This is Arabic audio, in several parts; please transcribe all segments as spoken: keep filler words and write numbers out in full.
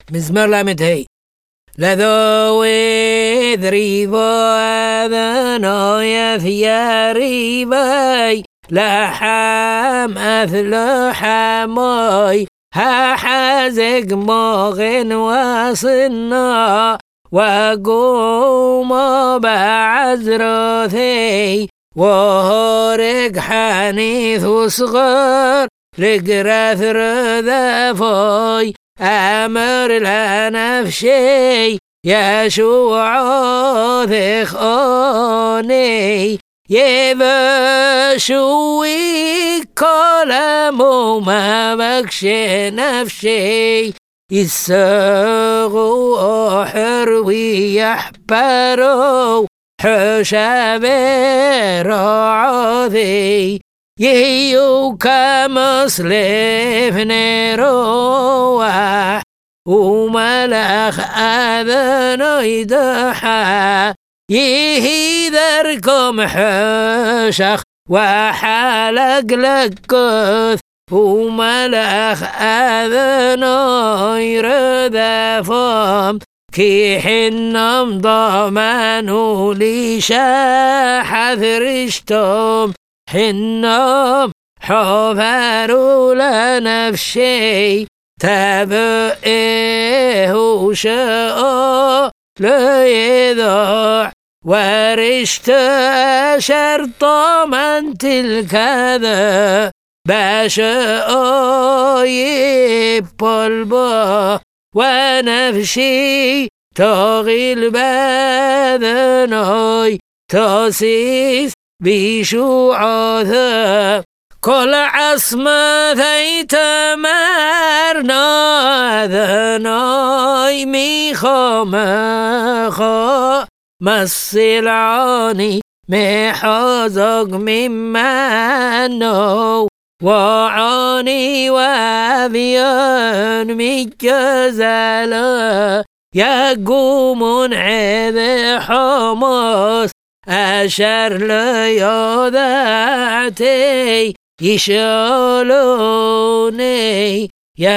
מזמור למ"ה. לذوي ذريبو أذنويث يريبي لحم أثل حموي هحزق مغن وصنا وقوم بعزرثي وهورق حنيث وصغر لقرث رذفوي أمر لنفسي يشوع ذخوني يبشوي كل ما مكشي نفسي يسغو حروي يحبرو حشابر عوذي يهيو كمصلف نروح وملخ أذنو يدحى يهيذركم حشخ وحلق لكث وملخ أذنو يردفهم كي حنم ضمنوا لي شاحذ رشتم حنم حفروا لنفسي تبئه شاء ليذع ورشت شرط من تلك ذا بشاء يبلبه ونفسي تغيل بذنوي تسيس بشوعثه كل عصمة ثيتمرنا ذنوي ميخو مخو مسلعاني محزق ممنو وعاني وابيان مجزلا يقومون عذ حمص أشر ليوذعتي يشالوني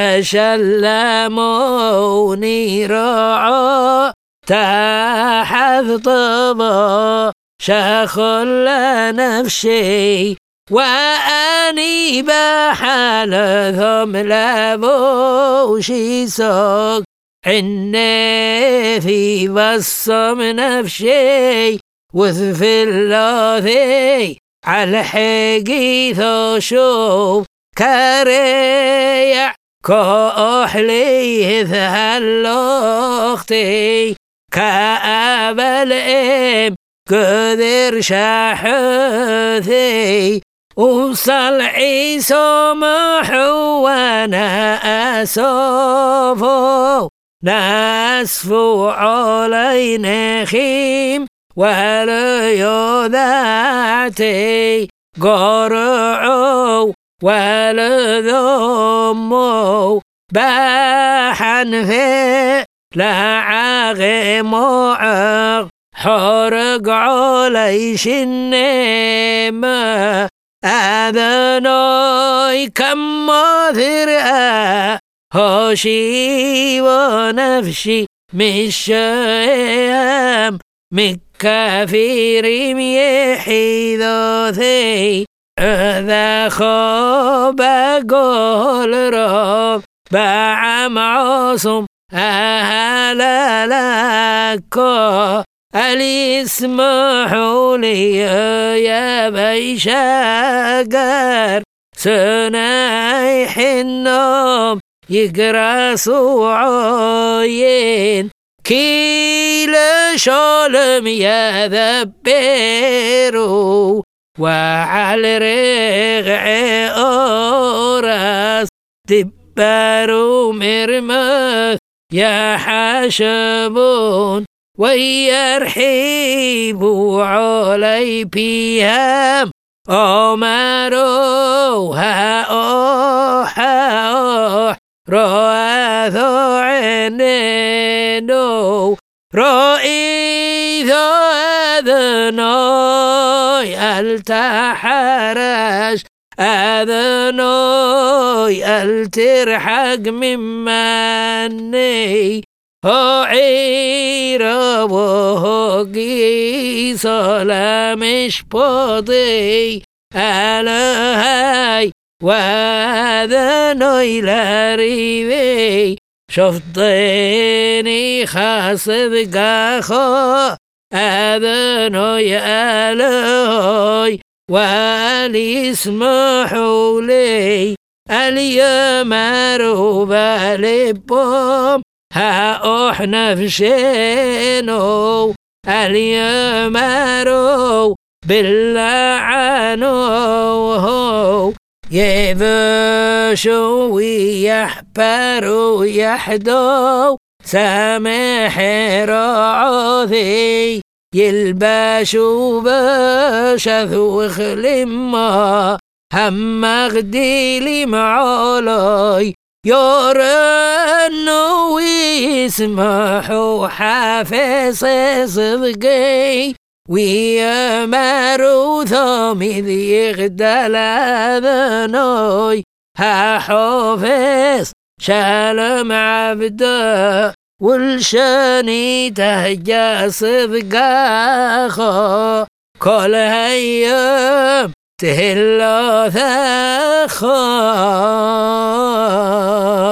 يشلموني رعا تحت طبا شخل نفسي وأني بحالثم لبوشي سوق عني في بصم نفسي وذفي اللوثي على حقي ثوشوف كريع كأحلي ذهلوختي كأبل إم كذر شحثي وصل عيسى محوانا أسوفو ناسفو علي نخيم وليوذعتي قرعو ولذمو بحن في لعاغي معق حرق علي شنما أذنوي كم مذرأ هوشي ونفسي مشيام مكافير يحيذوثي ذا خب قول رب بعم عصم أهل لكو اللي يسمحوا لي يا بيشاقر سنايح النوم يقرصوا عين كيل شولم يا ذبيرو وعلى رغع أورس دبارو مرمث يا حشبون ويرحبوا علي بيهم أمروا هاوح هاوح رؤثوا عنينو رؤيثوا أذنوي التحرش أذنوي أل ترحق مماني هو عيرة وهو قيسة لا مش بوضي ألهي وأذنوي لا ريبي شفتيني خاصد قاخو أذنوي ألهي والي يسمحوا لي اليوم روبا لبهم ها احنا في شينو اليوم رو باللعنو يبشوا ويحبروا يحدوا سامح رعوذي يلبشوا بشث وخلما هم غديلي معولي يورنوا ويسمحوا حافظ صدقي ويامروا ثمذ يغدل ذنوي ها حافظ شالم عبده والشاني تهجى صدقاخو كل هيام تهلا ثاخو